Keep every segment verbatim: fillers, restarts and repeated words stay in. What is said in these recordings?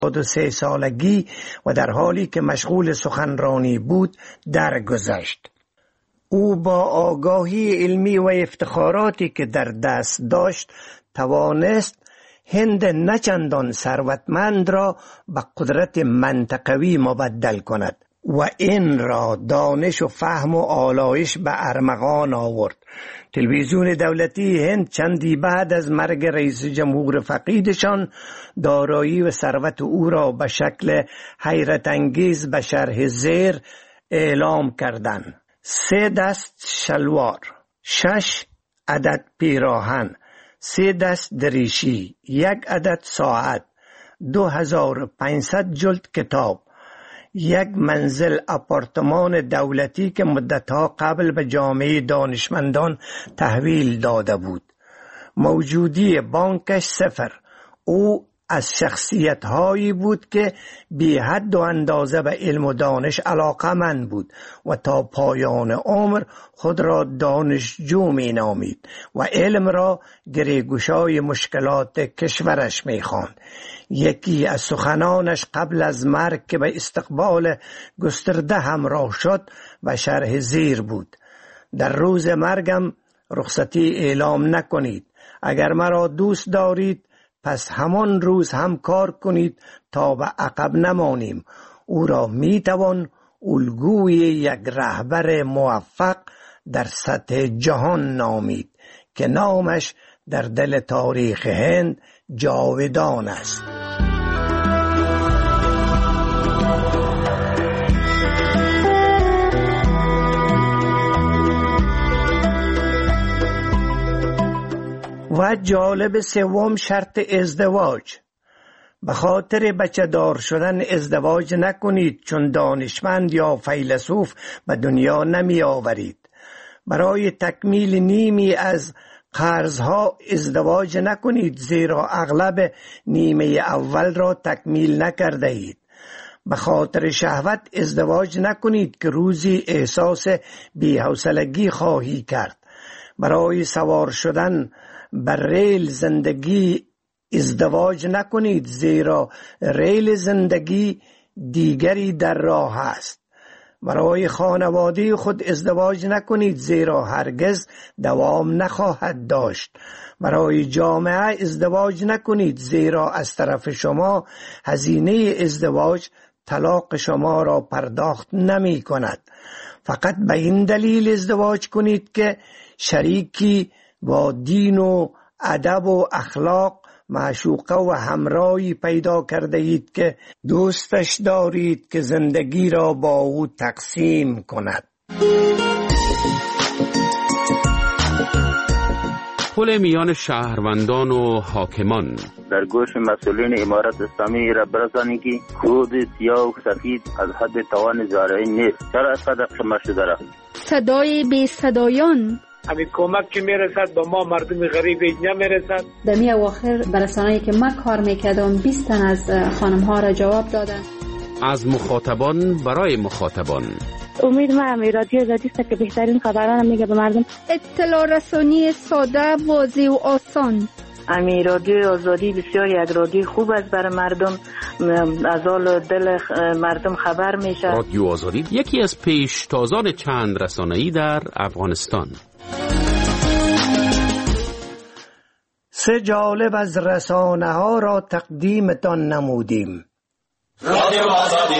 هفتاد و سه سالگی و در حالی که مشغول سخنرانی بود درگذشت. او با آگاهی علمی و افتخاراتی که در دست داشت توانست هند نچندان ثروتمند را به قدرت منطقوی مبدل کند و این را دانش و فهم و آلایش به ارمغان آورد. تلویزیون دولتی هند چندی بعد از مرگ رئیس جمهور فقیدشان دارایی و ثروت او را به شکل حیرت انگیز به شرح زیر اعلام کردند: سه دست شلوار، شش عدد پیراهن، سه دست دریشی، یک عدد ساعت، دو هزار و پانصد جلد کتاب، یک منزل آپارتمان دولتی که مدتها قبل به جامعه دانشمندان تحویل داده بود. موجودی بانکش صفر. او از شخصیت هایی بود که بی حد و اندازه به علم و دانش علاقمند بود و تا پایان عمر خود را دانشجو می نامید و علم را گریگشای مشکلات کشورش می خواند. یکی از سخنانش قبل از مرگ که به استقبال گسترده همراه شد و شرح زیر بود: در روز مرگم رخصتی اعلام نکنید. اگر مرا دوست دارید پس همان روز هم کار کنید تا به عقب نمانیم. او را می توان الگوی یک رهبر موفق در سطح جهان نامید که نامش در دل تاریخ هند جاودان است. و جالب سوم شرط ازدواج. به خاطر بچه دار شدن ازدواج نکنید، چون دانشمند یا فیلسوف به دنیا نمی آورید. برای تکمیل نیمی از قرضها ازدواج نکنید، زیرا اغلب نیمه اول را تکمیل نکرده اید. به خاطر شهوت ازدواج نکنید که روزی احساس بی‌حوصلگی خواهی کرد. برای سوار شدن بر ریل زندگی ازدواج نکنید، زیرا ریل زندگی دیگری در راه است. برای خانواده خود ازدواج نکنید، زیرا هرگز دوام نخواهد داشت. برای جامعه ازدواج نکنید، زیرا از طرف شما هزینه ازدواج طلاق شما را پرداخت نمی کند. فقط به این دلیل ازدواج کنید که شریکی با دین و ادب و اخلاق معشوقه و همراهی پیدا کرده اید که دوستش دارید که زندگی را با او تقسیم کند. پل میان شهروندان و حاکمان. در گوش مسئولین امارت اسلامی را برسانید که کود سیاه و سفید از حد توان زارعی نیست. چرا از قدر شما شده را صدای بی صدایان. همین کمک که میرسد به ما مردم غریب نمیرسد. در می اواخر برسانه‌ای که من کار میکردم بیست تن از خانم ها را جواب دادن. از مخاطبان برای مخاطبان. امید من رادیو آزادی است که بهترین خبران میگه به مردم. اطلاع رسانی ساده، واضح و آسان. امی رادیو آزادی بسیار یک رادیو خوب است برای مردم، از حال دل مردم خبر میشه. رادیو آزادی یکی از پیشتازان چند رسانه‌ای در افغانستان. سه جالب از رسانه ها را تقدیمتان نمودیم. رادیو آزادی.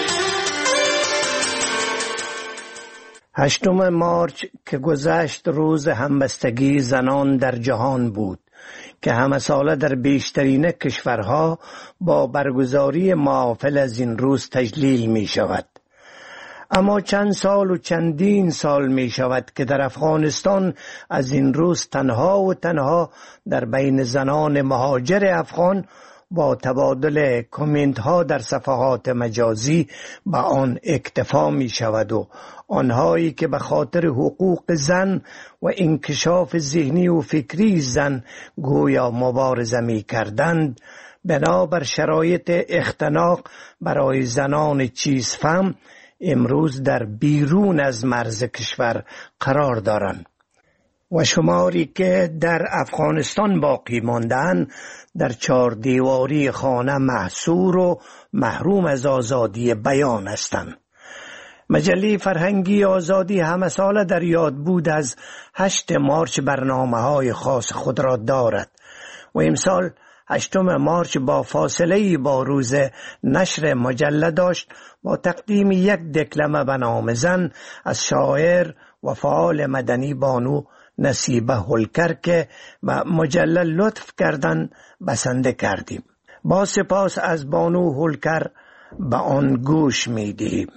هشتم مارچ که گذشت روز همبستگی زنان در جهان بود که همه ساله در بیشترین کشورها با برگزاری محافل از این روز تجلیل می شود. اما چند سال و چندین سال می شود که در افغانستان از این روز تنها و تنها در بین زنان مهاجر افغان با تبادل کامنت ها در صفحات مجازی به آن اکتفا می شود و آنهایی که به خاطر حقوق زن و انکشاف ذهنی و فکری زن گویا مبارزه می کردند، بنابر شرایط اختناق برای زنان چیزفهم امروز در بیرون از مرز کشور قرار دارند. و شماری که در افغانستان باقی ماندن در چهار دیواری خانه محصور و محروم از آزادی بیان هستند. مجله فرهنگی آزادی همه ساله در یاد بود از هشت مارچ برنامه‌های خاص خود را دارد و امسال هشتم مارچ با فاصله با روز نشر مجله داشت با تقدیم یک دکلمه به نام زن از شاعر و فعال مدنی بانو نصیبه هولکر که به مجله لطف کردن بسنده کردیم. با سپاس از بانو هولکر به آن گوش می دهیم.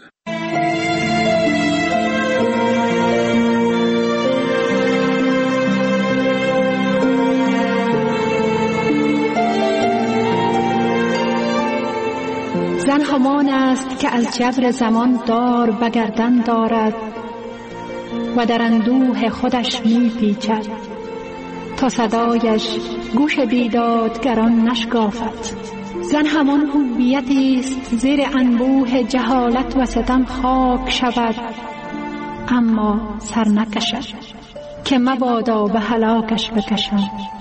زن همان است که از جبر زمان دار بگردن دارد و در اندوه خودش می پیچد تا صدایش گوش بیدادگران نشکافد. زن همان هویتی است زیر انبوه جهالت و ستم خاک شود اما سر نکشد که مبادا به هلاکش بکشد.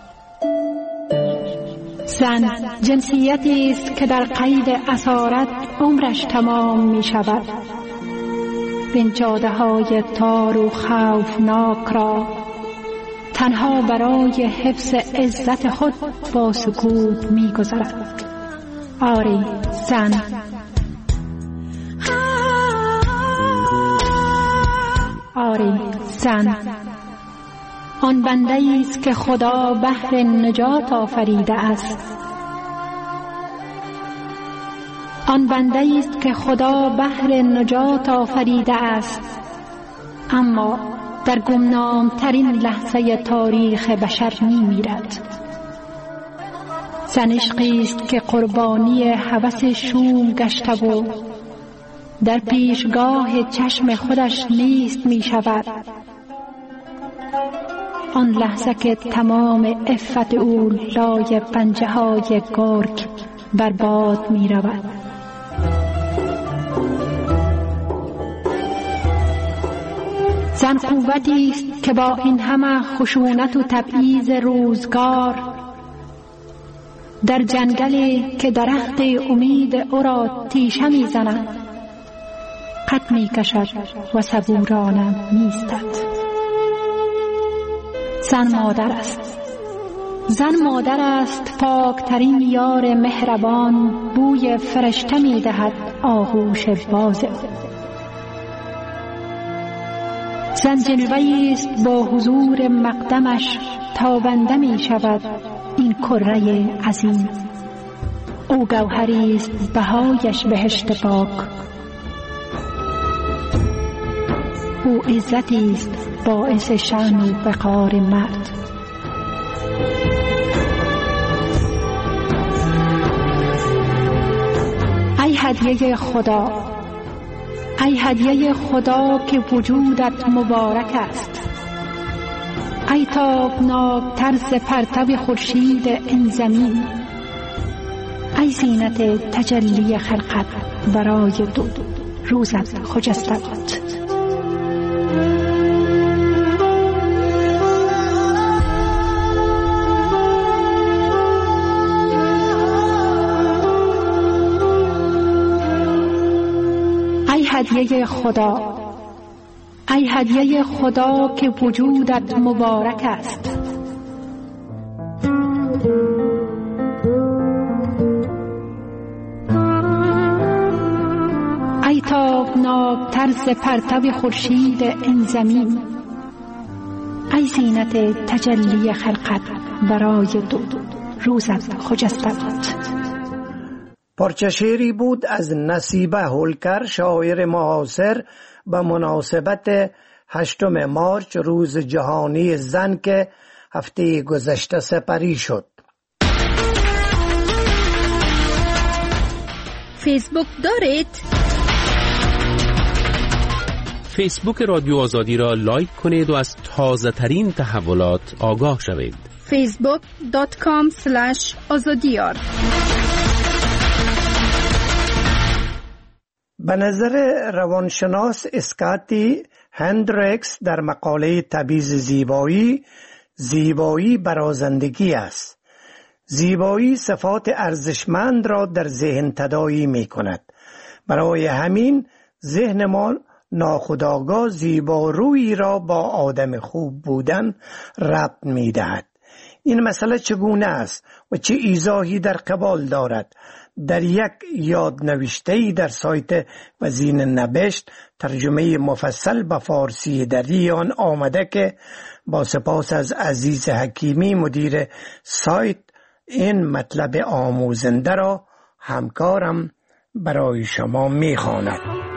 زن جنسیتی است که در قید اسارت عمرش تمام می شود. بنجاده تار و خوفناک را تنها برای حفظ عزت خود با سکوت می گذرد. آری زن آری زن آن بنده است که خدا بهر نجات آفریده است. آن بنده است که خدا بهر نجات آفریده است اما در گمنام ترین لحظه تاریخ بشر می میرد. زن عشقی است که قربانی هوس شوم گشته و در پیشگاه چشم خودش نیست می شود. آن لحظه که تمام عفت او لای پنجه های گرگ برباد می رود. زن قوتی است که با این همه خشونت و تبعیض روزگار در جنگلی که درخت امید او را تیشه می زند قد می کشد و صبورانه می ایستد. زن مادر است. زن مادر است پاکترین یار مهربان بوی فرشته می دهد آغوش باز. زن جلوه‌ای است با حضور مقدمش تابنده می شود این کره عظیم. او گوهری است بهایش بهشت پاک. او عزتی است باعث شأن و وقار مرد. ای هدیه خدا، ای هدیه خدا که وجودت مبارک است. ای تابناک طرز پرتو خورشید این زمین. ای زینت تجلی خلقت برای دو روزت خجسته باد. ای هدیه خدا، ای هدیه خدا که وجودت مبارک است. ای تابناک طرز پرتو خورشید این زمین. ای زینت تجلی خلقت برای دو روزت خجسته باد. پارچه شعری بود از نصیبه هولکر، شاعر معاصر، به مناسبت هشتم مارچ روز جهانی زن که هفته گذشته سپری شد. فیسبوک دارید؟ فیسبوک رادیو آزادی را لایک کنید و از تازه ترین تحولات آگاه شوید. فیسبوک دات کام اسلش آزادیار. به نظر روانشناس اسکاتی هندریکس در مقاله تبعیض زیبایی، زیبایی برازندگی است. زیبایی صفات ارزشمند را در ذهن تداعی می کند. برای همین ذهن ما ناخودآگاه زیبارویی را با آدم خوب بودن ربط می دهد. این مسئله چگونه است و چه ایضاحی در قبال دارد؟ در یک یادنوشته‌ای در سایت وزین نبشت ترجمه مفصل به فارسی در آن آمده که با سپاس از عزیز حکیمی مدیر سایت این مطلب آموزنده را همکارم برای شما می‌خواند.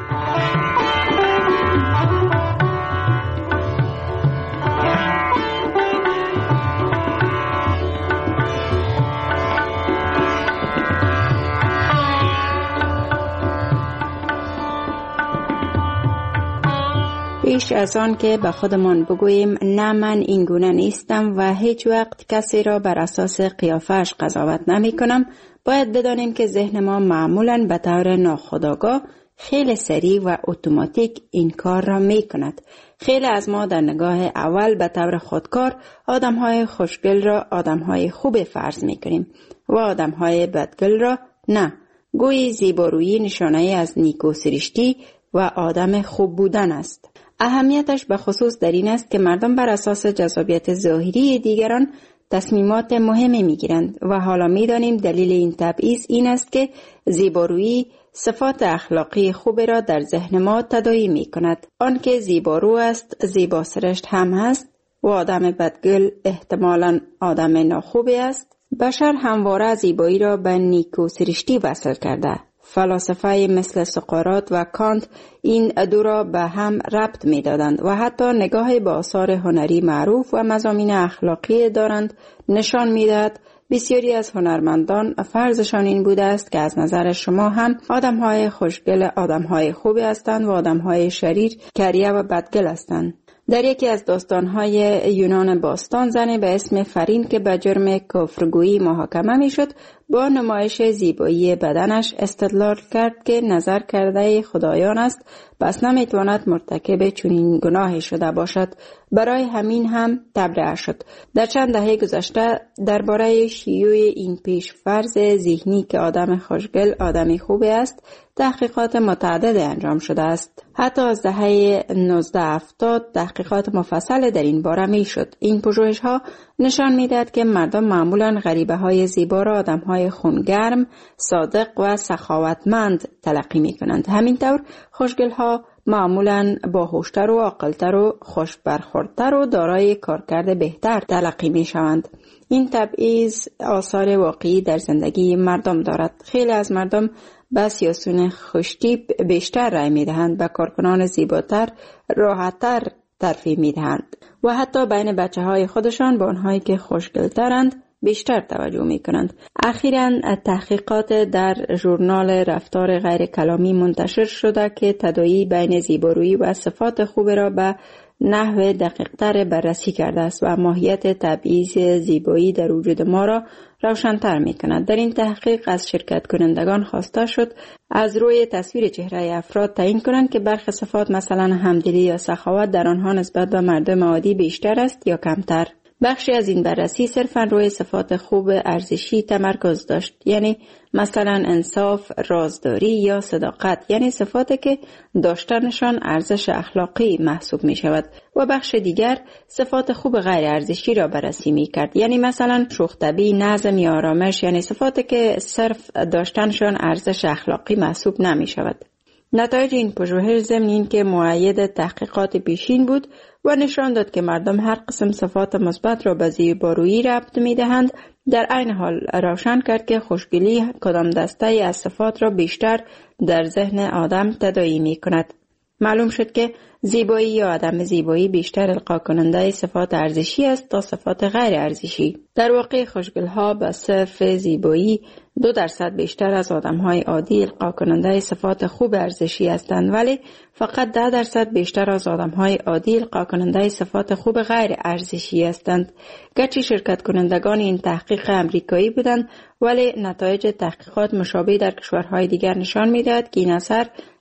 پیش از آن که به خودمان بگوییم نه من این گونه نیستم و هیچ وقت کسی را بر اساس قیافش قضاوت نمی کنم، باید بدانیم که ذهن ما معمولاً به طور ناخودآگاه خیلی سریع و اتوماتیک این کار را می کند. خیلی از ما در نگاه اول به طور خودکار آدم‌های خوشگل را آدم‌های خوب فرض می کنیم و آدم‌های بدگل را نه. گویی زیبارویی نشانه از نیکوسرشتی و آدم خوب بودن است. اهمیتش به خصوص در این است که مردم بر اساس جذابیت ظاهری دیگران تصمیمات مهمی میگیرند و حالا میدانیم دلیل این تبعیض این است که زیبارویی صفات اخلاقی خوب را در ذهن ما تداعی می کند. آن که زیبارو است زیبا سرشت هم هست و آدم بدگل احتمالاً آدم ناخوبی است. بشر همواره زیبایی را به نیکو سرشتی وصل کرده. فلاسفه مثل سقراط و کانت این دو را به هم ربط می دادند و حتی نگاه به آثار هنری معروف و مضامین اخلاقی دارند نشان می دهد بسیاری از هنرمندان فرضشان این بوده است که از نظر شما هم آدم‌های خوشگل آدم‌های خوبی هستند و آدم‌های شریر کریه و بدگل هستند. در یکی از داستان‌های یونان باستان زنی به اسم فرین که به جرم کفرگویی محاکمه می‌شد با نمایش زیبایی بدنش استدلال کرد که نظر کرده خدایان است، پس نمی‌تواند مرتکب چنین گناهی شده باشد. برای همین هم تبرئه شد. در چند دهه گذشته درباره شیوع این پیش فرض ذهنی که آدم خوشگل آدمی خوبی است تحقیقات متعدد انجام شده است. حتی از دهه نوزده هفتاد تحقیقات مفصل در این باره می شد. این پژوهش‌ها نشان می‌دهد که مردم معمولاً غریبه‌های زیبا را آدم‌های خونگرم، صادق و سخاوتمند تلقی می‌کنند. همینطور خوشگل‌ها معمولاً باهوشتر و عاقل‌تر و خوش برخوردتر و دارای کارکرد بهتر تلقی می‌شوند. این تبعیض آثار واقعی در زندگی مردم دارد. خیلی از مردم به سیاسیون خوشتیپ بیشتر رای می‌دهند، به کارکنان زیباتر، راحت‌تر ترفیع می‌دهند و حتی بین بچه‌های خودشان به آنهایی که خوشگل‌ترند بیشتر توجه می‌کنند. اخیراً تحقیقات در ژورنال رفتار غیر کلامی منتشر شده که تداعی بین زیبارویی و صفات خوب را به نحو دقیق‌تر بررسی کرده است و ماهیت تبعیض زیبایی در وجود ما را روشن‌تر می‌کند. در این تحقیق از شرکت کنندگان خواسته شد از روی تصویر چهره افراد تعیین کنند که برخی صفات مثلا همدلی یا سخاوت در آنها نسبت به مردم عادی بیشتر است یا کمتر. بخشی از این بررسی صرفاً روی صفات خوب ارزشی تمرکز داشت، یعنی مثلا انصاف، رازداری یا صداقت، یعنی صفاتی که داشتنشان ارزش اخلاقی محسوب می شود، و بخش دیگر صفات خوب غیر ارزشی را بررسی می کرد، یعنی مثلا شوخ‌طبعی، نظم یا آرامش، یعنی صفاتی که صرف داشتنشان ارزش اخلاقی محسوب نمی شود. نتایج این پژوهش ضمن این که مؤید تحقیقات پیشین بود و نشان داد که مردم هر قسم صفات مثبت را به زیبارویی ربط می‌دهند. در عین حال روشن کرد که خوشگلی کدام دسته از صفات را بیشتر در ذهن آدم تداعی می‌کند. معلوم شد که زیبایی یا عدم زیبایی بیشتر القا کننده صفات ارزشی است تا صفات غیر ارزشی. در واقع خوشگل‌ها به صرف زیبایی دو درصد بیشتر از آدم‌های عادی القا کننده صفات خوب ارزشی هستند، ولی فقط ده درصد بیشتر از آدم‌های عادی القا کننده صفات خوب غیر ارزشی هستند. گرچه شرکت کنندگان این تحقیق امریکایی بودند، ولی نتایج تحقیقات مشابه در کشورهای دیگر نشان می‌دهد که این اثر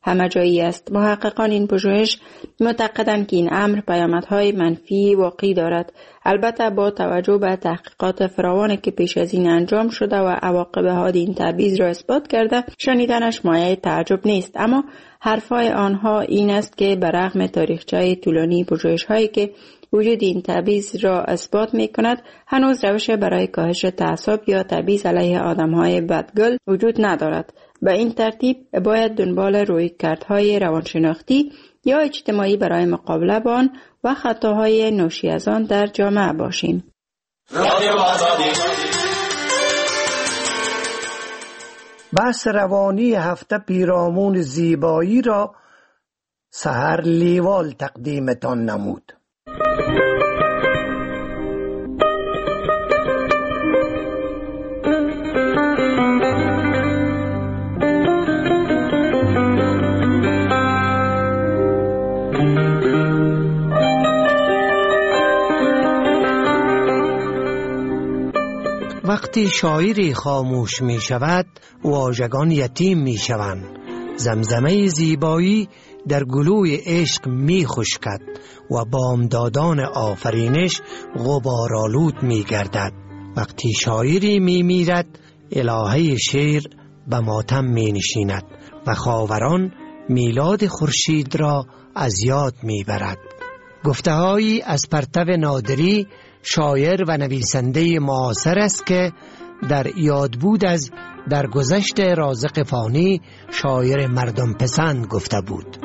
همه جایی است. محققان این پژوهش معتقدند که این امر پیامدهای منفی واقعی دارد. البته با توجه به تحقیقات فراوانی که پیش از این انجام شده و عواقب حاد این تبعیض را اثبات کرده، شنیدنش مایه تعجب نیست. اما حرفای آنها این است که برغم تاریخچه طولانی پژوهش‌هایی که وجود این تبعیض را اثبات می کند، هنوز روش برای کاهش تعصب یا تبعیض علیه آدم‌های بدگل وجود ندارد. به این ترتیب باید دنبال رویکردهای روانشناختی یا اجتماعی برای مقابله با آن و خطاهای ناشی از آن در جامعه باشیم. بحث روانی هفته پیرامون زیبایی را سحر لیوال تقدیمتان نمود. وقتی شاعری خاموش می شود، واژگان یتیم می شوند. زمزمه زیبایی در گلوی عشق می خشکد و بامدادان آفرینش غبارآلود می گردد. وقتی شاعری می میرد، الهه شعر به ماتم می نشیند و خاوران میلاد خورشید را از یاد می برد. گفته‌هایی از پرتو نادری، شاعر و نویسنده معاصر است که در یاد بود از درگذشت رازق فانی، شاعر مردم پسند گفته بود.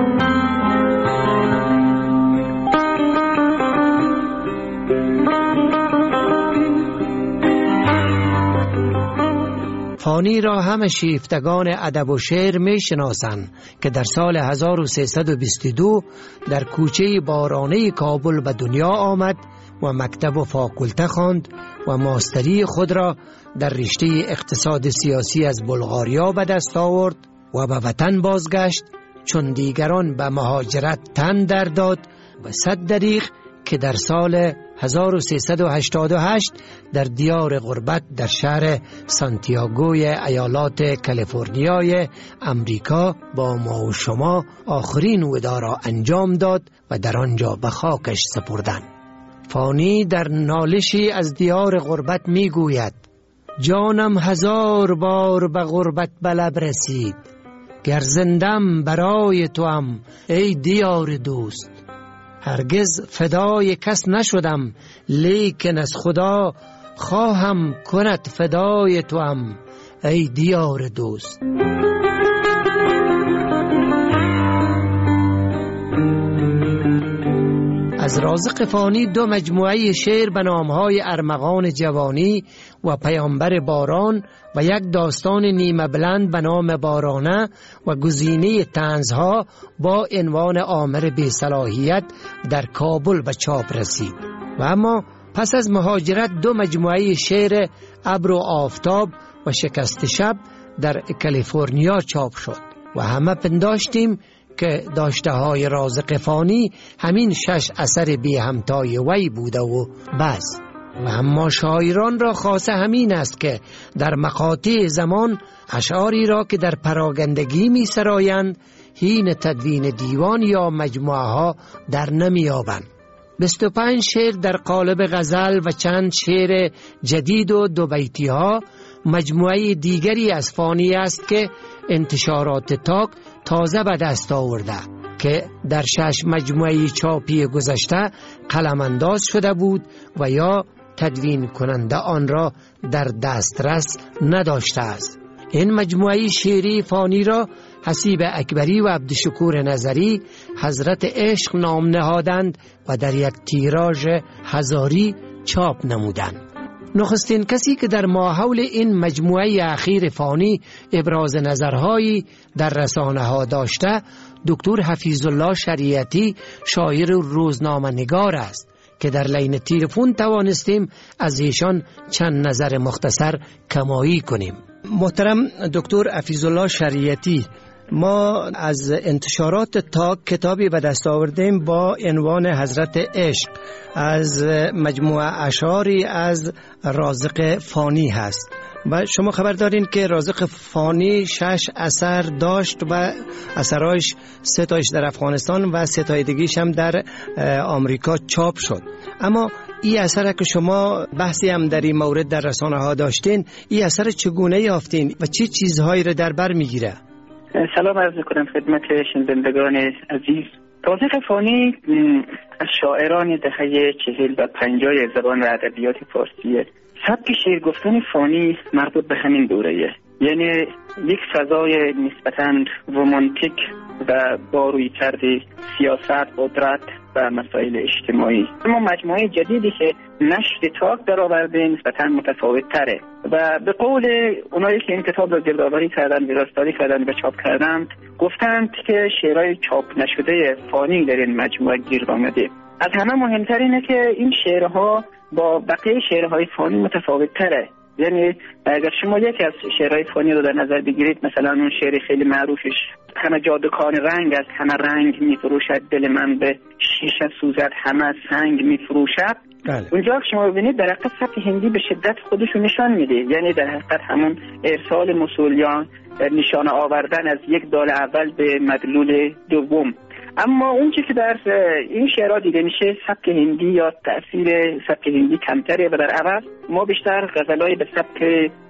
فانی را همه شیفتگان ادب و شعر می شناسند که در سال هزار و سیصد و بیست و دو در کوچه بارانه کابل به دنیا آمد و مکتب و فاکولته خواند و ماستری خود را در رشته اقتصاد سیاسی از بلغاریا به دست آورد و به وطن بازگشت، چون دیگران به مهاجرت تن در داد و صد دریغ که در سال هزار و سیصد و هشتاد و هشت در دیار غربت در شهر سانتیاگوی ایالات کالیفرنیای امریکا با ما و شما آخرین ودا را انجام داد و در آنجا به خاکش سپردند. فانی در نالشی از دیار غربت می گوید: جانم هزار بار به غربت بلب رسید، گر زندم برای توام ای دیار دوست. هرگز فدای کس نشدم، لیکن از خدا خواهم کند فدای توام ای دیار دوست. از رازق فانی دو مجموعه شعر به نامهای ارمغان جوانی و پیامبر باران و یک داستان نیمه بلند به نام بارانه و گزینه طنزها با عنوان آمر بی‌صلاحیت در کابل به چاپ رسید. و اما پس از مهاجرت دو مجموعه شعر ابر و آفتاب و شکست شب در کالیفرنیا چاپ شد و همه پنداشتیم که داشته های رازق فانی همین شش اثر بی همتای وی بوده و بس. و اما شاعران را خاصه همین است که در مقاطع زمان اشعاری را که در پراگندگی می سرایند حین تدوین دیوان یا مجموعه ها در نمی یابند. بیست و پنج شعر در قالب غزل و چند شعر جدید و دو بیتی ها مجموعه دیگری از فانی است که انتشارات تاک تازه به دست آورده که در شش مجموعه چاپی گذشته قلم انداز شده بود و یا تدوین کننده آن را در دسترس نداشته است. این مجموعه شعری فانی را حسیب اکبری و عبدالشکور نظری حضرت عشق نام نهادند و در یک تیراژ هزاری چاپ نمودند. نخستین کسی که در ماحول این مجموعه اخیر فانی ابراز نظرهایی در رسانه ها داشته دکتر حفیظ الله شریعتی شاعر و روزنامه نگار است که در لین تلفن توانستیم از ایشان چند نظر مختصر کمایی کنیم. محترم دکتر حفیظ الله شریعتی، ما از انتشارات تاک کتابی به دست آوردیم با عنوان حضرت عشق، از مجموعه اشعاری از رازق فانی هست. و شما خبر دارین که رازق فانی شش اثر داشت و اثرهایش سه تایش در افغانستان و سه تای دیگه‌اش هم در آمریکا چاپ شد. اما این اثر که شما بحثی هم در این مورد در رسانه ها داشتین، این اثر چگونه یافتین و چه چیزهایی را در بر میگیره؟ سلام عرض میکنم خدمت شنوندگان عزیز. رازق فانی از شاعران دهه چهل و پنجاه زبان و ادبیات فارسیه. سبک شعر گفتن فانی مربوط به همین دوره‌ایه، یعنی یک فضای نسبتاً رمانتیک و با رویکرد سیاست، قدرت و مسائل اجتماعی. اما مجموعه جدیدی که نشر تاک در آورده نسبتاً متفاوت تره و به قول اونایی که این کتاب را گردآوری کردن، ویراستاری کردن و چاپ کردند، گفتند که شعرهای چاپ نشده فانی در این مجموعه گیر آمده. از همه مهمتر اینه که این شعرها با بقیه شعرهای فانی متفاوت تره. یعنی اگر شما یکی از شعرهای فانی رو در نظر بگیرید، مثلا اون شعر خیلی معروفش همه جادوکان رنگ است، همه رنگ میفروشد دل من به شیشه سوزد، همه سنگ میفروشد. بله. اونجا که شما ببینید در حقیقت سبک هندی به شدت خودشو نشان میده، یعنی در حقیقت همون ارسال مسئولیان، نشانه آوردن از یک دال اول به مدلول دوم. اما اون چیزی که در این شعرها دیده میشه سبک هندی یا تأثیر سبک هندی کمتره و در عوض ما بیشتر غزلهای به سبک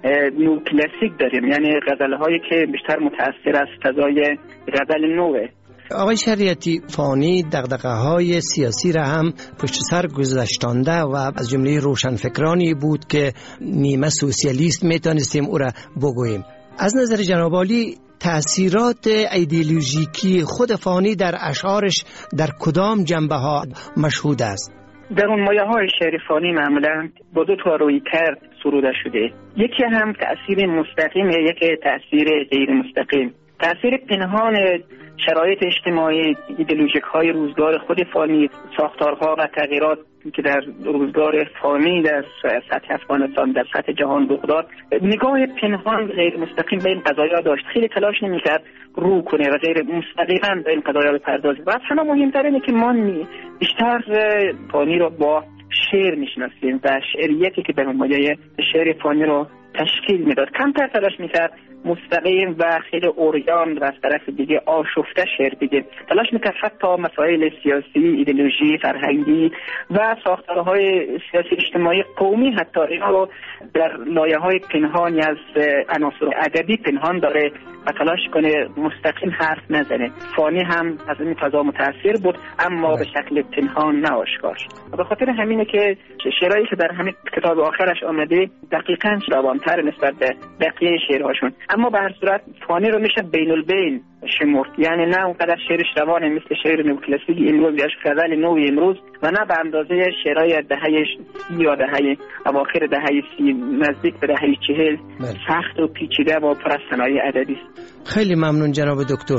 نو کلاسیک داریم، یعنی غزلهایی که بیشتر متأثر از فضای غزل نوه. آقای شریعتی، فانی دغدغه‌های سیاسی را هم پشت سر گذاشتانده و از جمله روشنفکرانی بود که نیمه سوسیالیست میتونستیم او را بگوییم. از نظر جناب عالی تأثیرات ایدئولوژیکی خود فانی در اشعارش در کدام جنبه ها مشهود است؟ در اون مایه های شعر فانی معمولا با دو تا روی کرد سروده شده. یکی هم تأثیر مستقیم، یکی تأثیر غیر مستقیم. تأثیر پنهان شرایط اجتماعی، ایدئولوژیک های روزگار خود فانی، ساختارها و تغییرات که در روزگار فانی در سطح افغانستان، در سطح جهان رخ داد، نگاه پنهان غیر مستقیم به این قضایا داشت. خیلی تلاش نمی‌کرد رو کنه و غیر مستقیما به این قضایا بپردازه. و اصلا مهمتر اینه که ما بیشتر فانی رو با شعر میشناسیم و شعریتی که به مایه شعر فانی رو تشکیل میداد. کمتر تلاش میکرد مستقیم و خیلی اوریان و از طرف دیگه آشفته شعر بگه. تلاش میکرد حتی مسائل سیاسی، ایدئولوژی، فرهنگی و ساختارهای سیاسی اجتماعی قومی حتی اینا رو در لایه‌های پنهانی از عناصر ادبی پنهان داره و تلاش کنه مستقیم حرف نزنه. فانی هم از این فضا متاثر بود اما به شکل پنهان نه آشکار. به خاطر همینه که شعرهایی که در همین کتاب آخرش آمده دقیقاً روان‌تر نسبت به بقیه شعرهاشون، اما به هر صورت فانی رو میشه بین البین شمرد، یعنی نه اونقدر شعرش روانه مثل شعر نوکلاسیک امروز یا غزل نو امروز و نه به اندازه شعرهای دهه سی یا دهه اواخر دهه سی نزدیک به دهه چهل سخت و پیچیده و پر از صنایع ادبی. خیلی ممنون جناب دکتر.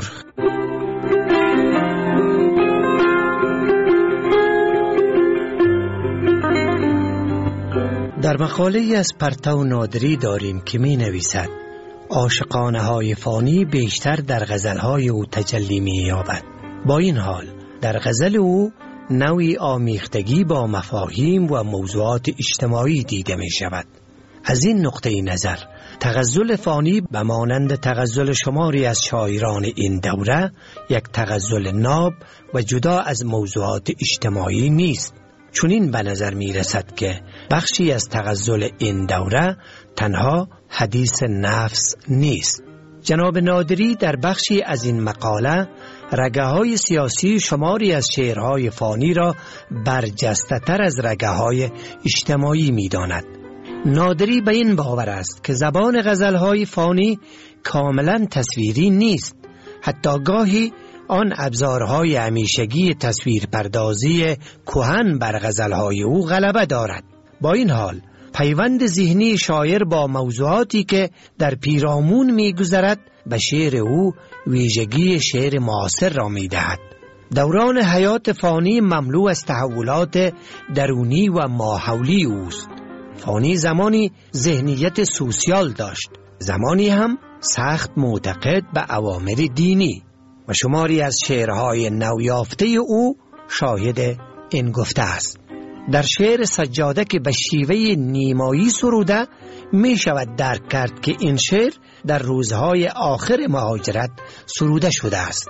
در مقاله ای از پرتو نادری داریم که می نویسد عاشقانه های فانی بیشتر در غزلهای او تجلی می یابد. با این حال در غزل او نوعی آمیختگی با مفاهیم و موضوعات اجتماعی دیده می شود. از این نقطه نظر تغزل فانی به مانند تغزل شماری از شاعران این دوره یک تغزل ناب و جدا از موضوعات اجتماعی نیست. چون این به نظر می رسد که بخشی از تغزل این دوره تنها حدیث نفس نیست. جناب نادری در بخشی از این مقاله رگه های سیاسی شماری از شعرهای فانی را برجسته تر از رگه های اجتماعی می داند. نادری به این باور است که زبان غزلهای فانی کاملا تصویری نیست. حتی گاهی آن ابزارهای همیشگی تصویر پردازی کهن بر غزلهای او غلبه دارد. با این حال پیوند ذهنی شاعر با موضوعاتی که در پیرامون می گذرد به شعر او ویژگی شعر معاصر را می دهد. دوران حیات فانی مملو از تحولات درونی و ماحولی اوست. فانی زمانی ذهنیت سوسیال داشت، زمانی هم سخت معتقد به اوامر دینی و شماری از شعرهای نویافته او شاهد این گفته است. در شعر سجاده که به شیوه نیمایی سروده می شود درک کرد که این شعر در روزهای آخر مهاجرت سروده شده است.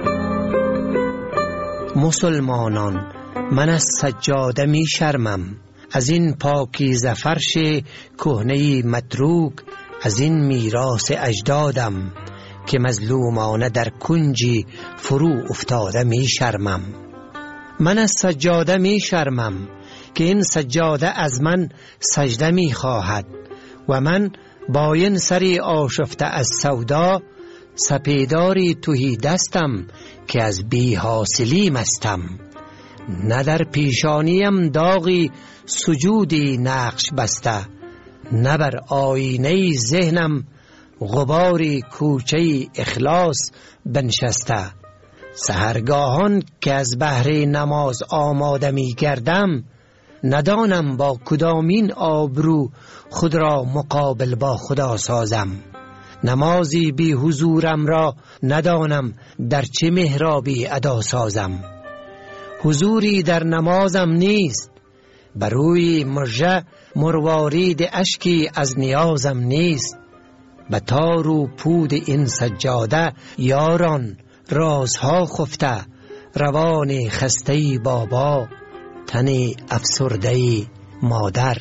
مسلمانان، من از سجاده می شرمم، از این پاکیزه فرش کهنه متروک، از این میراث اجدادم که مظلومانه در کنجی فرو افتاده می شرمم. من از سجاده می شرمم که این سجاده از من سجده می خواهد و من با این سری آشفته از سودا سپیداری تهی دستم که از بی حاصلی مستم. نه در پیشانیم داغی سجودی نقش بسته، نه بر آینه ذهنم غباری کوچه اخلاص بنشسته. سحرگاهان که از بهر نماز آماده می گردم، ندانم با کدامین آبرو خود را مقابل با خدا سازم. نمازی بی حضورم را ندانم در چه محرابی ادا سازم. حضوری در نمازم نیست، بروی مژه مروارید اشکی از نیازم نیست. به تار و پود این سجاده یاران رازها خفته، روان خسته بابا، تن افسرده مادر.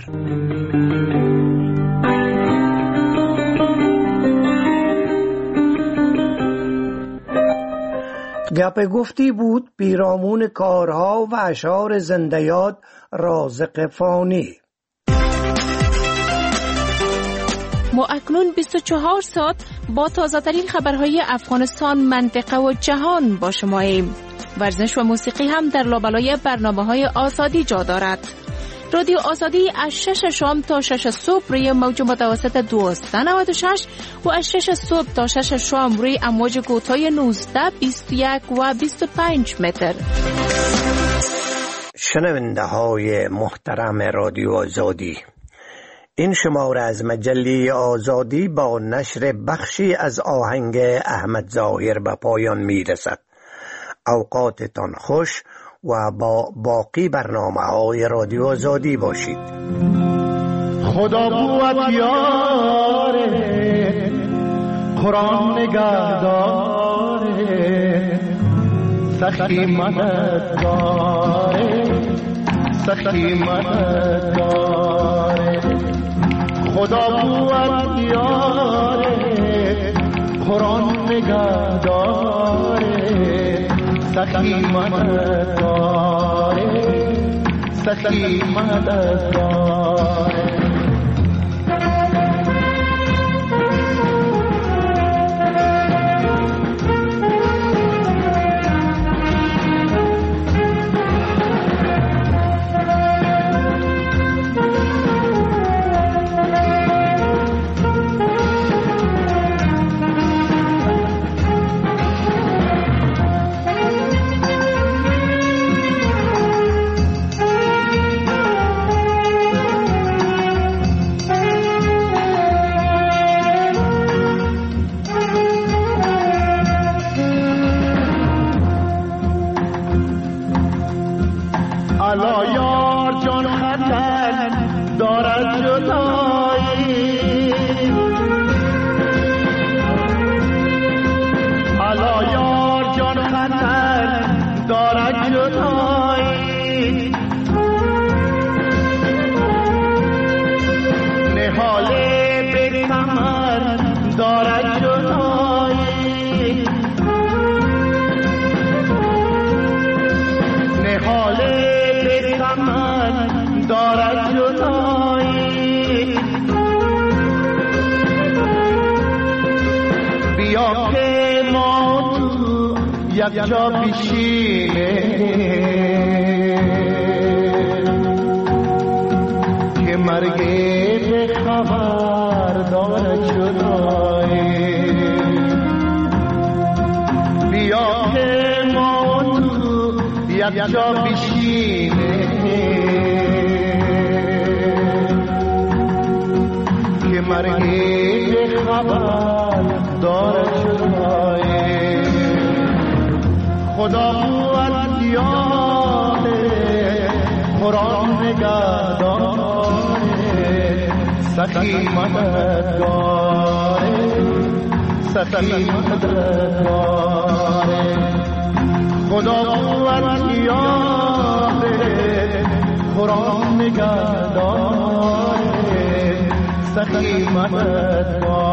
گپ گفتی بود پیرامون کارها و اشعار زنده یاد رازق فانی. ما اکنون بیست و چهار ساعت با تازه ترین خبرهای افغانستان، منطقه و جهان با شماییم. ورزش و موسیقی هم در لابلای برنامه‌های آزادی جا دارد. رادیو آزادی از شش شام تا شش صبح روی موج متوسط دویست و نود و شش و از شش صبح تا شش شام روی امواج کوتاه نوزده، بیست و یک و بیست و پنج متر. شنونده های محترم رادیو آزادی، این شماره از مجله آزادی با نشر بخشی از آهنگ احمد ظاهر به پایان می رسد. اوقاتتان خوش و با باقی برنامه های رادیو آزادی باشید. خدا قوت یاره، قرآن نگهداره، سخی مددگاره، سخی مددگاره. خدا قوت یاره، قرآن نگهداره، سخی مددگاره، سخی مددگاره. یک جا بشینه که مرگ به خبر دارد جدایی. بیا که ما تو یک جا بشینه که مرگ به خبر دارد جدایی. خدا قوت یاره، قرآن نگهداره سخی مددگاره سخی مددگاره خدا قوت یاره قرآن نگهداره سخی مددگاره